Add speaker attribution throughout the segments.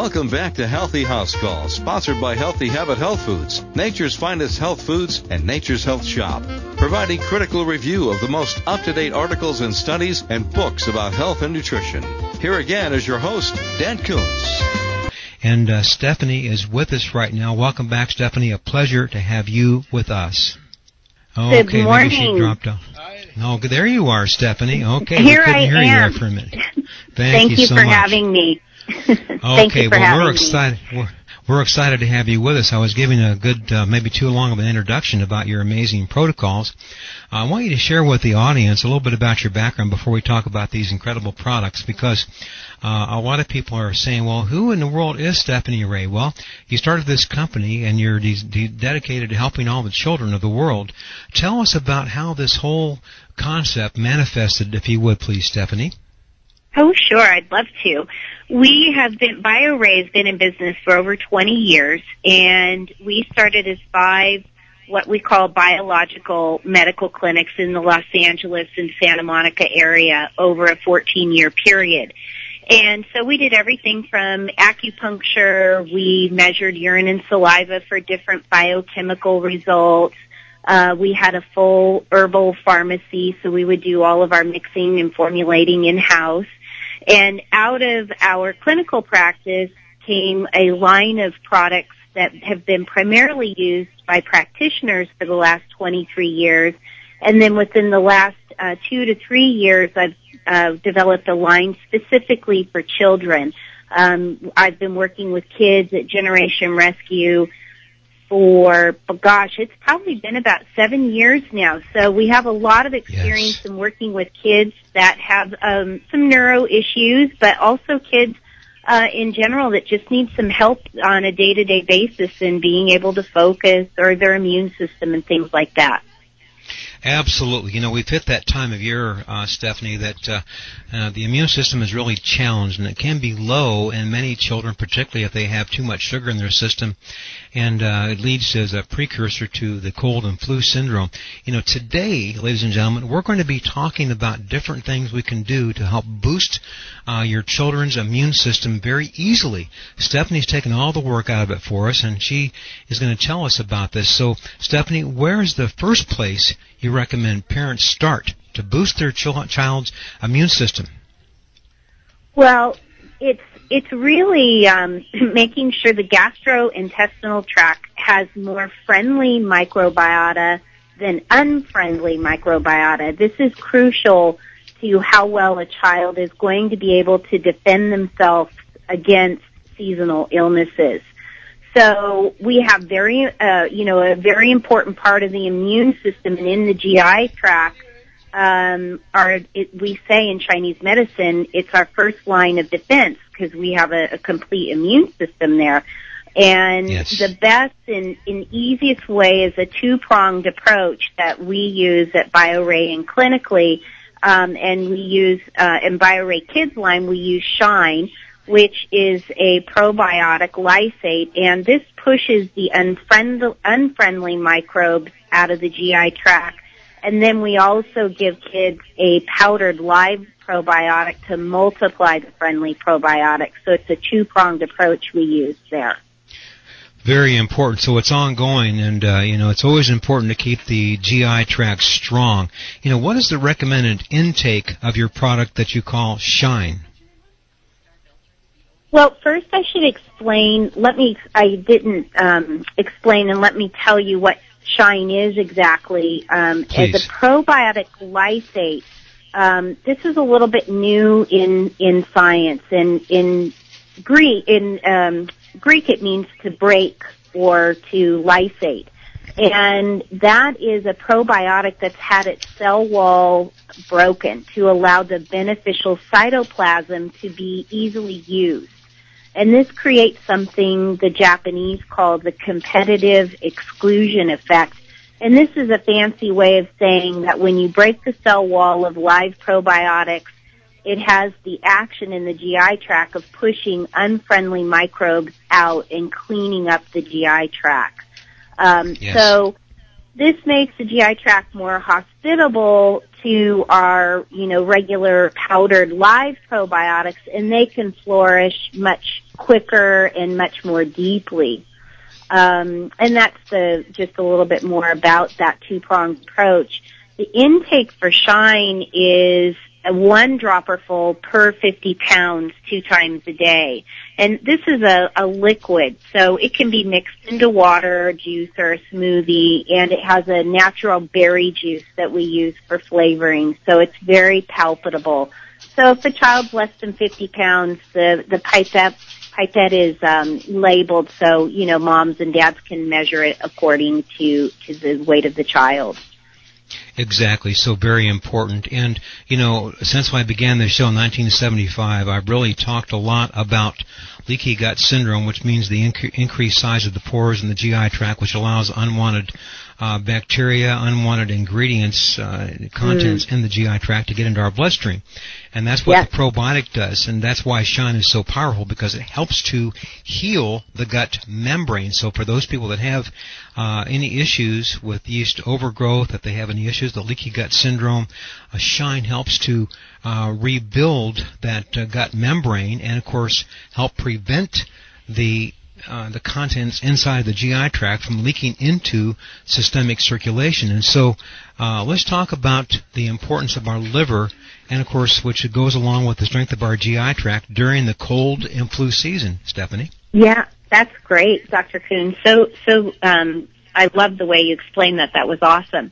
Speaker 1: Welcome back to Healthy House Call, sponsored by Healthy Habit Health Foods, Nature's Finest Health Foods, and Nature's Health Shop, providing critical review of the most up-to-date articles and studies and books about health and nutrition. Here again is your host, Dan Kuntz.
Speaker 2: And Stephanie is with us right now. Welcome back, Stephanie. A pleasure to have you with us.
Speaker 3: Okay,
Speaker 2: Good morning. Maybe she dropped off. Oh, there you are, Stephanie. Okay,
Speaker 3: Here
Speaker 2: we couldn't
Speaker 3: I
Speaker 2: hear
Speaker 3: am.
Speaker 2: you there for a minute.
Speaker 3: Thank you
Speaker 2: so
Speaker 3: for
Speaker 2: much.
Speaker 3: having me.
Speaker 2: Okay, well, we're excited. We're excited to have you with us. I was giving a good, maybe too long of an introduction about your amazing protocols. I want you to share with the audience a little bit about your background before we talk about these incredible products, because a lot of people are saying, well, who in the world is Stephanie Ray? Well, you started this company and you're dedicated to helping all the children of the world. Tell us about how this whole concept manifested, if you would, please, Stephanie.
Speaker 3: Oh, sure. I'd love to. BioRay has been in business for over 20 years, and we started as 5 what we call biological medical clinics in the Los Angeles and Santa Monica area over a 14-year period. And so we did everything from acupuncture. We measured urine and saliva for different biochemical results. We had a full herbal pharmacy, so we would do all of our mixing and formulating in-house. And out of our clinical practice came a line of products that have been primarily used by practitioners for the last 23 years. And then within the last 2 to 3 years, I've developed a line specifically for children. I've been working with kids at Generation Rescue for, it's probably been about 7 years now. So we have a lot of experience in working with kids that have some neuro issues, but also kids in general that just need some help on a day-to-day basis in being able to focus or their immune system and things like that.
Speaker 2: Absolutely. You know, we've hit that time of year, Stephanie, that the immune system is really challenged, and it can be low in many children, particularly if they have too much sugar in their system, and it leads as a precursor to the cold and flu syndrome. You know, today, ladies and gentlemen, we're going to be talking about different things we can do to help boost your children's immune system very easily. Stephanie's taken all the work out of it for us, and she is going to tell us about this. So, Stephanie, where is the first place you recommend parents start to boost their child's immune system?
Speaker 3: Well, it's really making sure the gastrointestinal tract has more friendly microbiota than unfriendly microbiota. This is crucial to how well a child is going to be able to defend themselves against seasonal illnesses. So we have a very important part of the immune system, and in the GI tract, we say in Chinese medicine, it's our first line of defense because we have a complete immune system there. And the best and easiest way is a 2-pronged approach that we use at BioRay and clinically, and we use in BioRay Kids line, we use Shine, which is a probiotic lysate, and this pushes the unfriendly microbes out of the GI tract. And then we also give kids a powdered live probiotic to multiply the friendly probiotics. So it's a 2-pronged approach we use there.
Speaker 2: Very important. So it's ongoing, and it's always important to keep the GI tract strong. You know, what is the recommended intake of your product that you call Shine?
Speaker 3: Well, first I should explain. I didn't explain, and let me tell you what Shine is exactly. As a probiotic lysate, this is a little bit new in science, and in Greek it means to break or to lysate. And that is a probiotic that's had its cell wall broken to allow the beneficial cytoplasm to be easily used. And this creates something the Japanese call the competitive exclusion effect. And this is a fancy way of saying that when you break the cell wall of live probiotics, it has the action in the GI tract of pushing unfriendly microbes out and cleaning up the GI tract. So this makes the GI tract more hospitable to our, regular powdered live probiotics, and they can flourish much quicker and much more deeply. And that's just a little bit more about that two-pronged approach. The intake for Shine is a 1 dropper full per 50 pounds 2 times a day. And this is a liquid, so it can be mixed into water, juice, or a smoothie, and it has a natural berry juice that we use for flavoring, so it's very palpable. So if a child's less than 50 pounds, the pipette is labeled so, moms and dads can measure it according to the weight of the child.
Speaker 2: Exactly, so very important. And, since I began this show in 1975, I've really talked a lot about leaky gut syndrome, which means the increased size of the pores in the GI tract, which allows unwanted bacteria, unwanted ingredients, contents in the GI tract to get into our bloodstream. And that's what the probiotic does, and that's why Shine is so powerful, because it helps to heal the gut membrane. So for those people that have any issues with yeast overgrowth, if they have any issues, the leaky gut syndrome, Shine helps to rebuild that gut membrane and, of course, help prevent the contents inside the GI tract from leaking into systemic circulation. And so let's talk about the importance of our liver, and of course, which goes along with the strength of our GI tract during the cold and flu season. Stephanie?
Speaker 3: Yeah, that's great, Dr. Kuhn. So I love the way you explained that. That was awesome.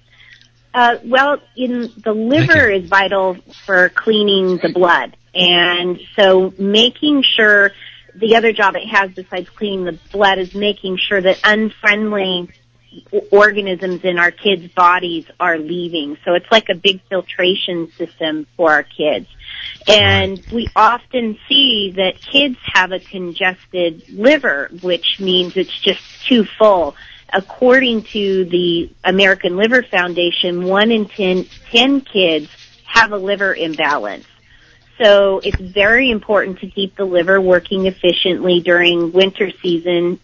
Speaker 3: The liver is vital for cleaning the blood, and so making sure the other job it has besides cleaning the blood is making sure that unfriendly organisms in our kids' bodies are leaving. So it's like a big filtration system for our kids. And we often see that kids have a congested liver, which means it's just too full. According to the American Liver Foundation, 1 in 10 kids have a liver imbalance. So it's very important to keep the liver working efficiently during winter season,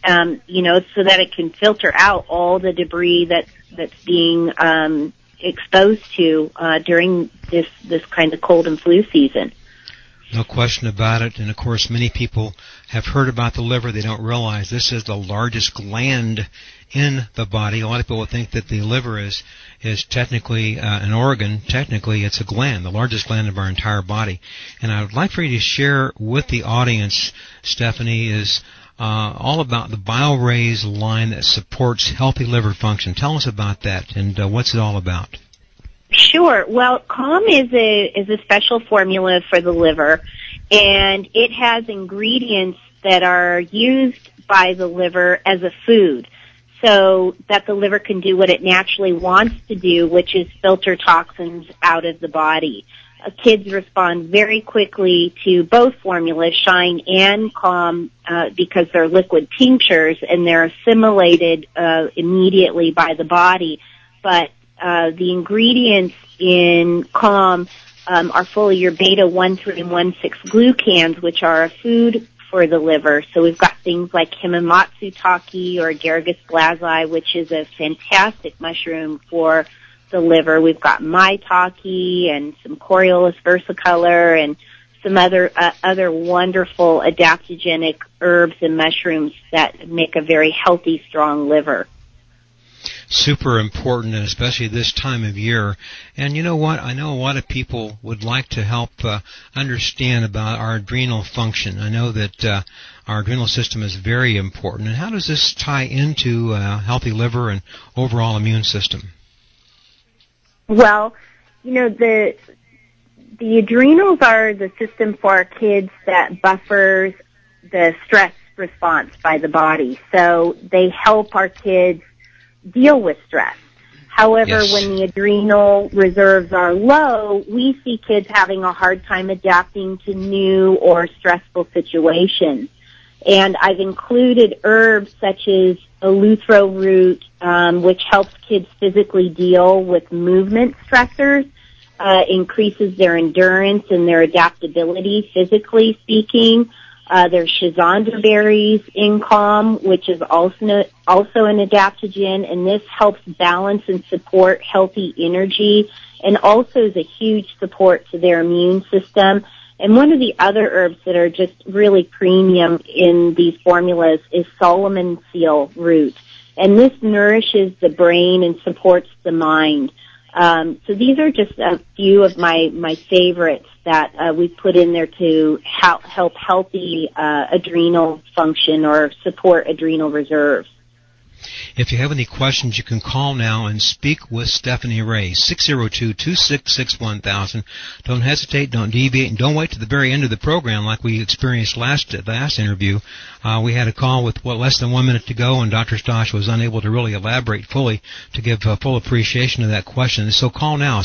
Speaker 3: so that it can filter out all the debris that's being exposed to during this kind of cold and flu season.
Speaker 2: No question about it. And, of course, many people have heard about the liver. They don't realize this is the largest gland in the body. A lot of people think that the liver is technically an organ. Technically, it's a gland, the largest gland of our entire body. And I would like for you to share with the audience, Stephanie, is all about the BioRaise line that supports healthy liver function. Tell us about that, and what's it all about?
Speaker 3: Sure. Well, Calm is a special formula for the liver, and it has ingredients that are used by the liver as a food, so that the liver can do what it naturally wants to do, which is filter toxins out of the body. Kids respond very quickly to both formulas, Shine and Calm, because they're liquid tinctures, and they're assimilated immediately by the body. But the ingredients in Calm are full of your beta-1,3 and 1,6 glucans, which are a food for the liver. So we've got things like Hamamatsu-take or Agaricus glassii, which is a fantastic mushroom for the liver. We've got maitake and some Coriolus versicolor and some other wonderful adaptogenic herbs and mushrooms that make a very healthy, strong liver.
Speaker 2: Super important, and especially this time of year. And you know what? I know a lot of people would like to help understand about our adrenal function. I know that our adrenal system is very important. And how does this tie into a healthy liver and overall immune system?
Speaker 3: Well, the adrenals are the system for our kids that buffers the stress response by the body. So they help our kids deal with stress. However, when the adrenal reserves are low, we see kids having a hard time adapting to new or stressful situations. And I've included herbs such as eleuthero root, which helps kids physically deal with movement stressors, increases their endurance and their adaptability, physically speaking. There's schizandra berries in Calm, which is also an adaptogen, and this helps balance and support healthy energy and also is a huge support to their immune system. And one of the other herbs that are just really premium in these formulas is Solomon seal root. And this nourishes the brain and supports the mind. So these are just a few of my favorites that we put in there to help healthy adrenal function or support adrenal reserves.
Speaker 2: If you have any questions, you can call now and speak with Stephanie Ray, 602-266-1000. Don't hesitate, don't deviate, and don't wait to the very end of the program like we experienced last interview. We had a call with less than 1 minute to go, and Dr. Stosh was unable to really elaborate fully to give full appreciation of that question. So call now,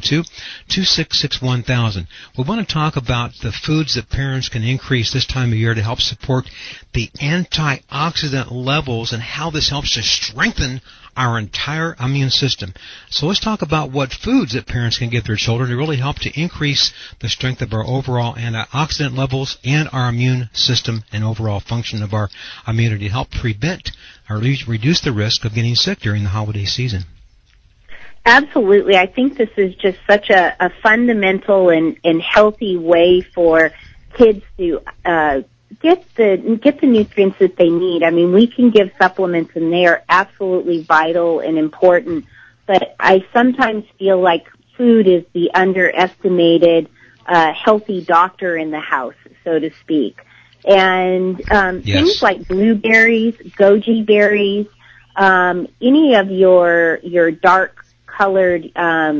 Speaker 2: 602-266-1000. We want to talk about the foods that parents can increase this time of year to help support the antioxidant levels and how this helps to strengthen our entire immune system. So let's talk about what foods that parents can give their children to really help to increase the strength of our overall antioxidant levels and our immune system and overall function of our immunity to help prevent or reduce the risk of getting sick during the holiday season.
Speaker 3: Absolutely. I think this is just such a fundamental and healthy way for kids to get the nutrients that they need. I mean, we can give supplements, and they are absolutely vital and important, but I sometimes feel like food is the underestimated healthy doctor in the house, so to speak. And things like blueberries, goji berries, any of your dark colored,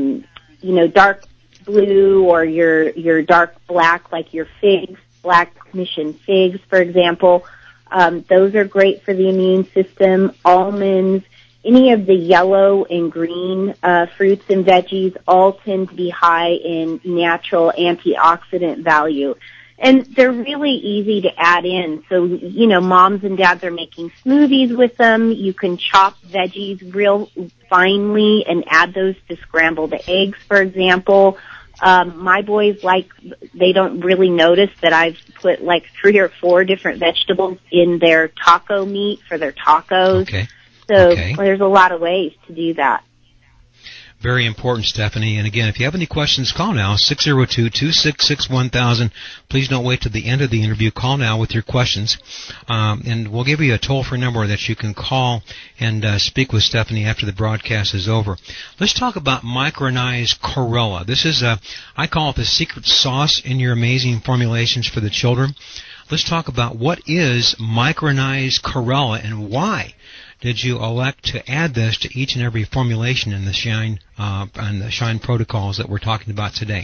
Speaker 3: dark blue or your dark black, like your figs, black mission figs, for example. Those are great for the immune system. Almonds, any of the yellow and green fruits and veggies all tend to be high in natural antioxidant value. And they're really easy to add in. So, moms and dads are making smoothies with them. You can chop veggies real finely and add those to scrambled eggs, for example. My boys they don't really notice that I've put 3 or 4 different vegetables in their taco meat for their tacos.
Speaker 2: Okay.
Speaker 3: So there's a lot of ways to do that.
Speaker 2: Very important, Stephanie. And again, if you have any questions, call now, 602-266-1000. Please don't wait to the end of the interview. Call now with your questions. And we'll give you a toll-free number that you can call and speak with Stephanie after the broadcast is over. Let's talk about micronized chlorella. This is, I call it the secret sauce in your amazing formulations for the children. Let's talk about what is micronized chlorella and why did you elect to add this to each and every formulation in the Shine protocols that we're talking about today?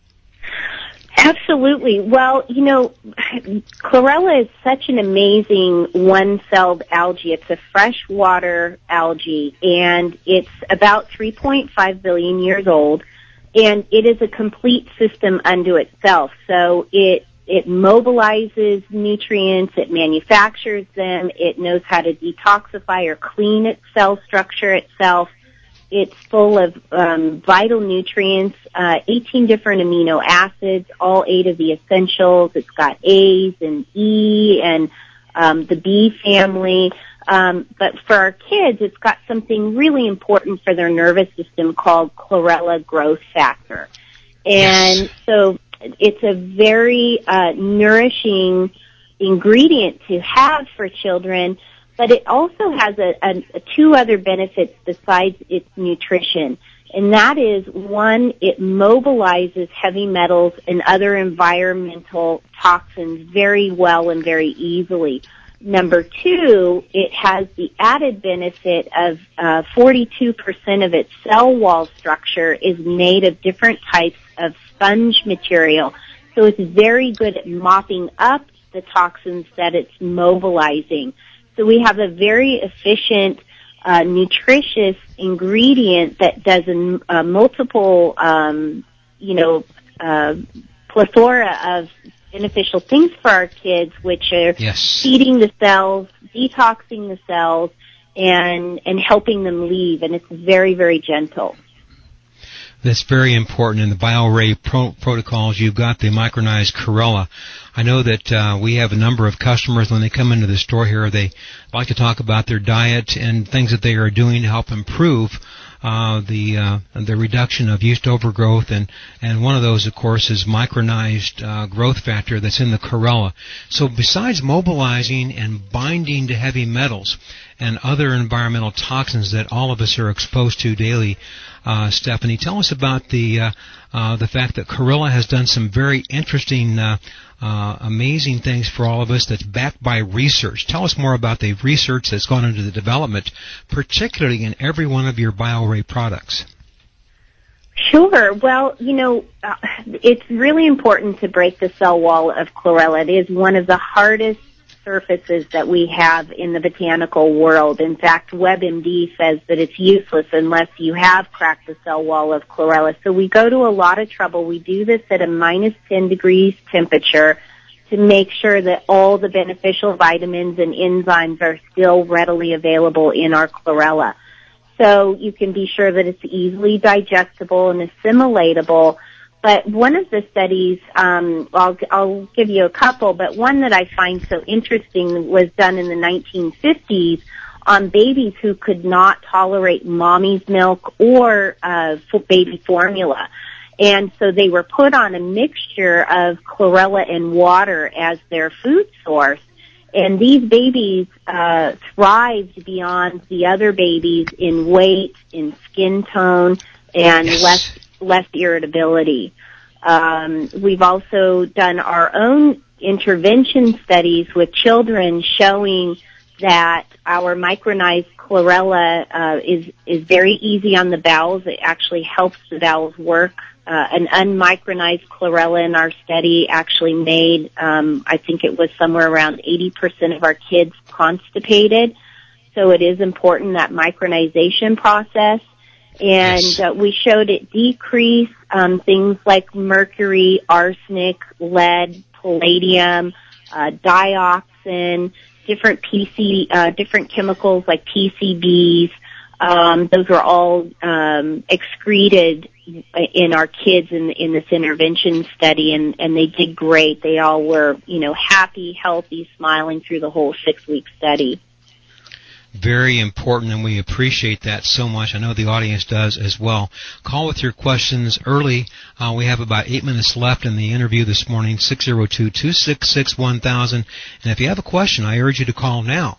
Speaker 3: Absolutely. Well, chlorella is such an amazing one-celled algae. It's a freshwater algae, and it's about 3.5 billion years old, and it is a complete system unto itself. So it mobilizes nutrients, it manufactures them, it knows how to detoxify or clean its cell structure itself. It's full of vital nutrients, 18 different amino acids, all 8 of the essentials. It's got A's and E and the B family. But for our kids, it's got something really important for their nervous system called chlorella growth factor. And so it's a very nourishing ingredient to have for children, but it also has a 2 other benefits besides its nutrition. And that is, 1, it mobilizes heavy metals and other environmental toxins very well and very easily. Number 2, it has the added benefit of 42% of its cell wall structure is made of different types of sponge material. So it's very good at mopping up the toxins that it's mobilizing. So we have a very efficient, nutritious ingredient that does multiple, plethora of beneficial things for our kids, which are feeding the cells, detoxing the cells, and helping them leave. And it's very, very gentle.
Speaker 2: That's very important. In the BioRay protocols, you've got the micronized chlorella. I know that we have a number of customers when they come into the store here, they like to talk about their diet and things that they are doing to help improve the reduction of yeast overgrowth, and one of those, of course, is micronized growth factor that's in the chlorella. So besides mobilizing and binding to heavy metals and other environmental toxins that all of us are exposed to daily, Stephanie, tell us about the fact that chlorella has done some very interesting, amazing things for all of us that's backed by research. Tell us more about the research that's gone into the development, particularly in every one of your BioRay products.
Speaker 3: Sure. Well, it's really important to break the cell wall of chlorella. It is one of the hardest surfaces that we have in the botanical world. In fact, WebMD says that it's useless unless you have cracked the cell wall of chlorella. So we go to a lot of trouble. We do this at a minus 10 degrees temperature to make sure that all the beneficial vitamins and enzymes are still readily available in our chlorella. So you can be sure that it's easily digestible and assimilatable. But one of the studies, I'll give you a couple, but one that I find so interesting was done in the 1950s on babies who could not tolerate mommy's milk or baby formula. And so they were put on a mixture of chlorella and water as their food source. And these babies thrived beyond the other babies in weight, in skin tone, and less irritability. We've also done our own intervention studies with children showing that our micronized chlorella is very easy on the bowels. It actually helps the bowels work. An unmicronized chlorella in our study actually made, I think it was somewhere around 80% of our kids constipated. So it is important, that micronization process. And we showed it decrease things like mercury, arsenic, lead, palladium, dioxin, different chemicals like PCBs. Those were all excreted in our kids in this intervention study, and they did great. They all were, happy, healthy, smiling through the whole 6-week study.
Speaker 2: Very important, and we appreciate that so much. I know the audience does as well. Call with your questions early. We have about 8 minutes left in the interview this morning, 602-266-1000. And if you have a question, I urge you to call now,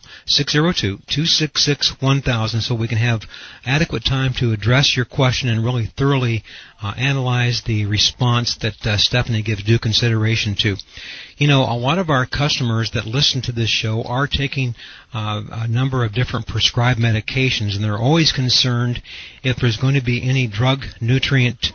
Speaker 2: 602-266-1000, so we can have adequate time to address your question and really thoroughly analyze the response that Stephanie gives due consideration to. A lot of our customers that listen to this show are taking a number of different prescribed medications, and they're always concerned if there's going to be any drug nutrient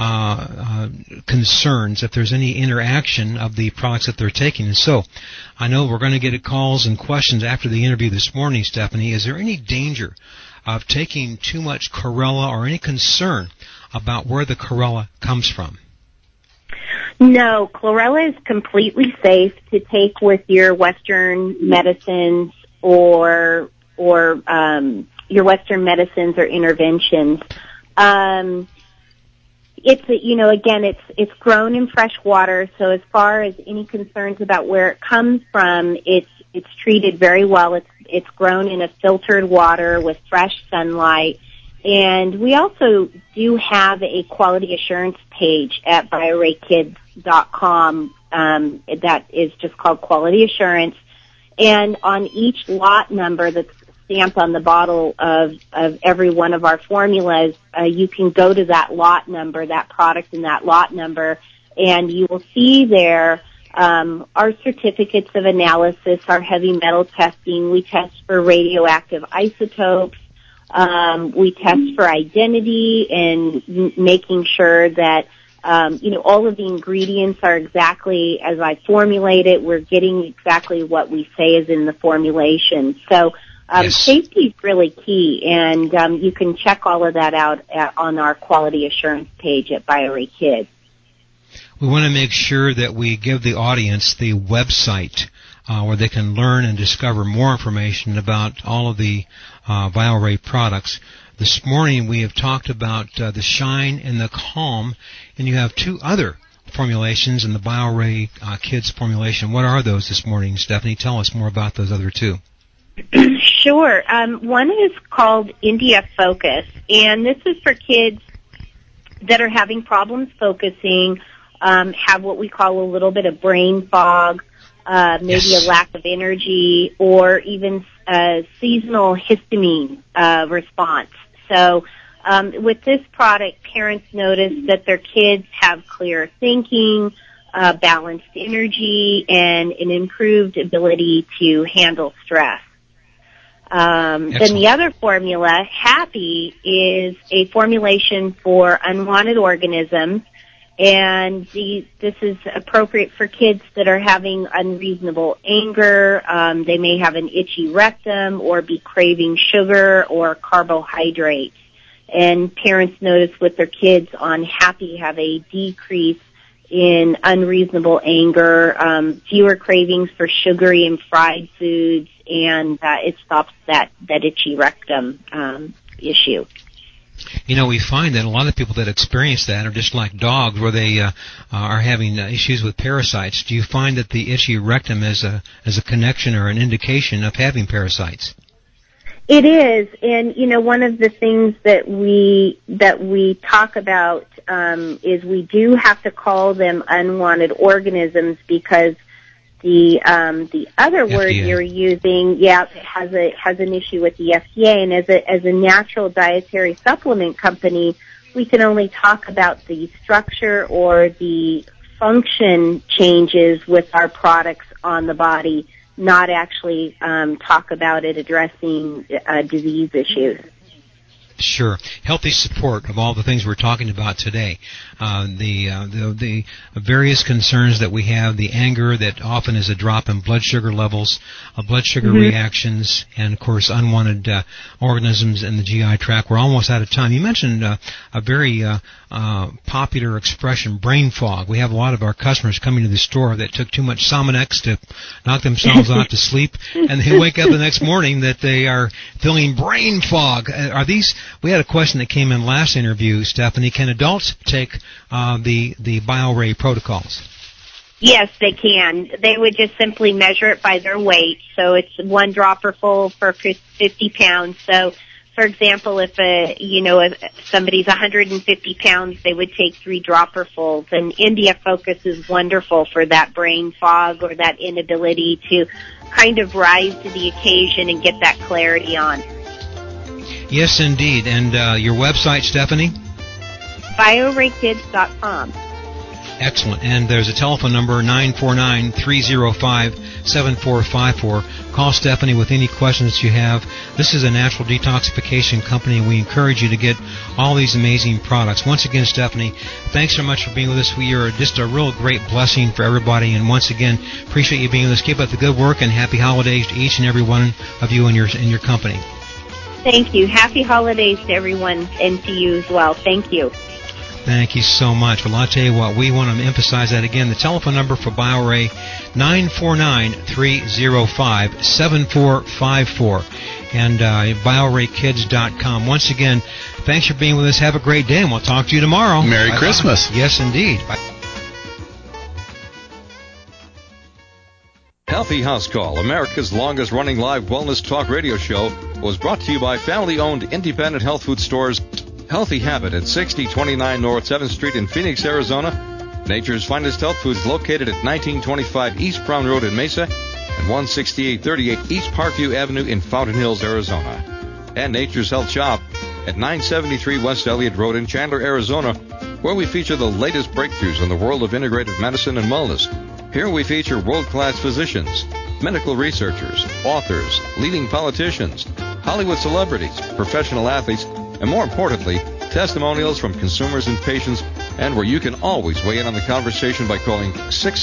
Speaker 2: concerns, if there's any interaction of the products that they're taking. And so I know we're going to get calls and questions after the interview this morning, Stephanie. Is there any danger of taking too much chlorella or any concern about where the chlorella comes from?
Speaker 3: No, chlorella is completely safe to take with your Western medicines or your Western medicines or interventions. It's grown in fresh water, so as far as any concerns about where it comes from, it's treated very well. It's grown in a filtered water with fresh sunlight. And we also do have a quality assurance page at BioRayKids.com that is just called Quality Assurance. And on each lot number that's stamped on the bottle of every one of our formulas, you can go to that lot number, that product and that lot number, and you will see there our certificates of analysis, our heavy metal testing. We test for radioactive isotopes. We test for identity and making sure that, all of the ingredients are exactly as I formulate it. We're getting exactly what we say is in the formulation. So, safety is really key, and you can check all of that out on our quality assurance page at BioRay Kids.
Speaker 2: We want to make sure that we give the audience the website where they can learn and discover more information about all of the BioRay products. This morning we have talked about the Shine and the Calm, and you have two other formulations in the BioRay Kids formulation. What are those this morning, Stephanie? Tell us more about those other two.
Speaker 3: Sure. One is called India Focus, and this is for kids that are having problems focusing, have what we call a little bit of brain fog, maybe a lack of energy, or even seasonal histamine response. So with this product, parents notice that their kids have clear thinking, balanced energy, and an improved ability to handle stress. Then the other formula, Happy, is a formulation for unwanted organisms, and this is appropriate for kids that are having unreasonable anger. They may have an itchy rectum or be craving sugar or carbohydrates. And parents notice with their kids on Happy have a decrease in unreasonable anger, fewer cravings for sugary and fried foods, and it stops that itchy rectum issue.
Speaker 2: You know, we find that a lot of people that experience that are just like dogs, where they are having issues with parasites. Do you find that the itchy rectum is a connection or an indication of having parasites?
Speaker 3: It is, and you know, one of the things that we talk about is we do have to call them unwanted organisms, because the other
Speaker 2: FDA.
Speaker 3: word you're using, has an issue with the FDA, and as a natural dietary supplement company, we can only talk about the structure or the function changes with our products on the body, not actually talk about it addressing disease issues.
Speaker 2: Sure. Healthy support of all the things we're talking about today. The various concerns that we have, the anger that often is a drop in blood sugar levels, blood sugar reactions, and, of course, unwanted organisms in the GI tract. We're almost out of time. You mentioned a very popular expression, brain fog. We have a lot of our customers coming to the store that took too much Sominex to knock themselves out to sleep, and they wake up the next morning that they are feeling brain fog. Are these... We had a question that came in last interview, Stephanie. Can adults take the BioRay protocols?
Speaker 3: Yes, they can. They would just simply measure it by their weight. So it's one dropper full for 50 pounds. So, for example, if somebody's 150 pounds, they would take 3 dropperfuls. And India Focus is wonderful for that brain fog or that inability to kind of rise to the occasion and get that clarity on.
Speaker 2: Yes, indeed. And your website, Stephanie?
Speaker 3: BioRayKids.com.
Speaker 2: Excellent. And there's a telephone number, 949-305-7454. Call Stephanie with any questions that you have. This is a natural detoxification company, and we encourage you to get all these amazing products. Once again, Stephanie, thanks so much for being with us. We are just a real great blessing for everybody. And once again, appreciate you being with us. Keep up the good work, and happy holidays to each and every one of you and your company.
Speaker 3: Thank you. Happy holidays to everyone and to you as well. Thank you.
Speaker 2: Thank you so much. Well, I'll tell you what, we want to emphasize that again. The telephone number for BioRay, 949-305-7454, and BioRayKids.com. Once again, thanks for being with us. Have a great day, and we'll talk to you tomorrow.
Speaker 4: Merry Christmas.
Speaker 2: Yes, indeed. Bye.
Speaker 1: Healthy House Call, America's longest-running live wellness talk radio show, was brought to you by family-owned independent health food stores Healthy Habit at 6029 North 7th Street in Phoenix, Arizona, Nature's Finest Health Foods located at 1925 East Brown Road in Mesa, and 16838 East Parkview Avenue in Fountain Hills, Arizona, and Nature's Health Shop at 973 West Elliott Road in Chandler, Arizona, where we feature the latest breakthroughs in the world of integrative medicine and wellness. Here we feature world-class physicians, medical researchers, authors, leading politicians, Hollywood celebrities, professional athletes, and more importantly, testimonials from consumers and patients, and where you can always weigh in on the conversation by calling 6